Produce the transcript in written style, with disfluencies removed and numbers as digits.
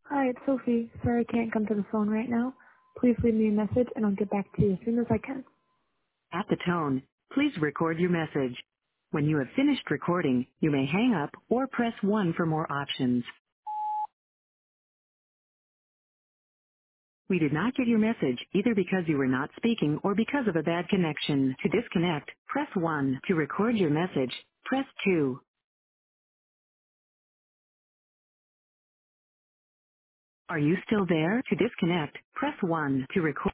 Hi, it's Sophie. Sorry I can't come to the phone right now. Please leave me a message and I'll get back to you as soon as I can. At the tone, please record your message. When you have finished recording, you may hang up or press 1 for more options. We did not get your message either because you were not speaking or because of a bad connection. To disconnect, press 1. To record your message, press 2. Are you still there? To disconnect, press 1. To record